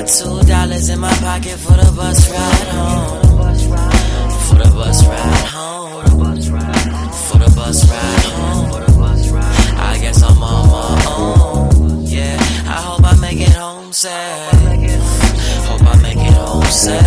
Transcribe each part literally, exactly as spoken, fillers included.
got two dollars in my pocket for the bus ride home. For the bus ride home. For the bus ride home. I guess I'm on my own. Yeah, I hope I make it home safe. Hope I make it home safe.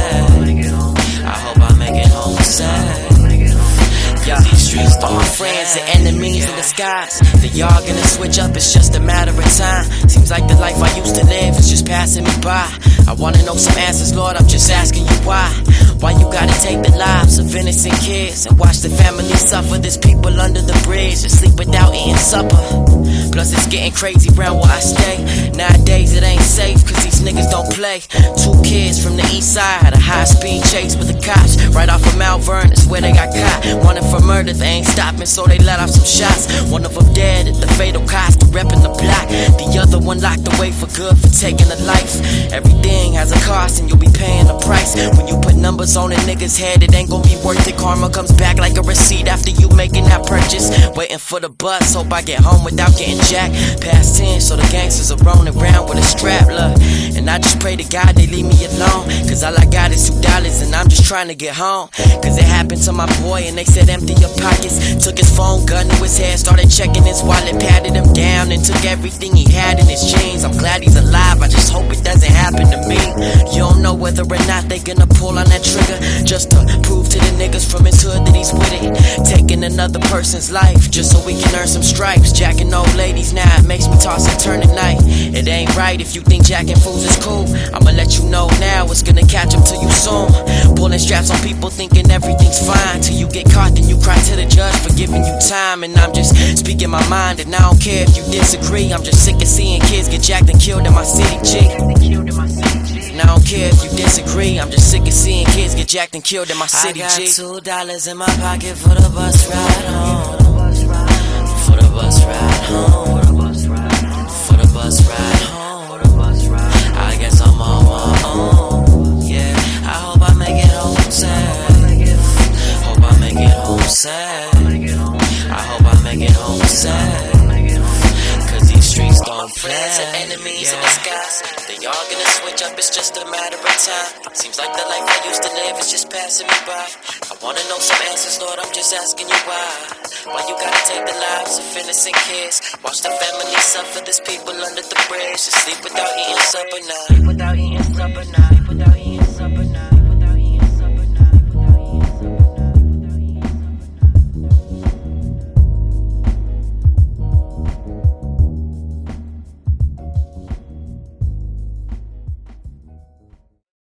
I hope I make it home safe. Yeah, these streets, all my friends and enemies in disguise. That y'all gonna switch up, it's just a matter of time. Seems like the life I used to live is just passing me by. I wanna know some answers, Lord, I'm just asking you why. Why you gotta take the lives of innocent kids and watch the family suffer? There's people under the bridge that sleep without eating supper. Plus it's getting crazy round where I stay. Nowadays it ain't safe cause these niggas don't play. Two kids from the east side had a high speed chase with the cops. Right off of Mount Vernon is where they got caught. Wanted for murder, they ain't stopping, so they let off some shots. One of them dead at the fatal cost, repping the block. The other one locked away for good for taking a life. Everything has a cost and you'll be paying the price. When you put numbers on a nigga's head, it ain't gon' be worth it. Karma comes back like a receipt after you making that purchase. Waiting for the bus, hope I get home without getting jacked. Past ten, so the gangsters are rolling around with a strap, look. And I just pray to God they leave me alone, cause all I got is two dollars and I'm just trying to get home. Cause it happened to my boy and they said empty your pockets. Took his phone, gun to his head, started checking his wallet, patted him down and took everything he had in his jeans. I'm glad he's alive, I just hope it doesn't happen to me. You don't know whether or not they gonna pull on that trigger, just to prove to the niggas from his hood that he's with it. Taking another person's life just so we can earn some stripes. Jacking old ladies now, it makes me toss and turn at night. It ain't right if you think jacking fools is cool. I'ma let you know now, it's gonna catch up to you soon. Pulling straps on people thinking everything's fine, till you get caught then you cry to the judge for giving you time. And I'm just speaking my mind and I don't care if you disagree. I'm just sick of seeing kids get jacked and killed in my city, G. And I don't care if you disagree, I'm just sick of seeing kids get jacked and killed in my city, G. I got two dollars in my pocket for the bus ride home. For the bus ride home. For the bus ride home. I guess I'm on my own. Yeah, I hope I make it home safe. Hope I make it home safe. I hope I make it home safe. Cause these streets don't play. Friends and enemies in disguise. They all gonna switch up, it's just a matter of time. Seems like the life I used to live is just passing me by. I wanna know some answers, Lord, I'm just asking you why. Why you gotta take the lives of innocent kids? Watch the family suffer, there's people under the bridge that sleep without eating supper now.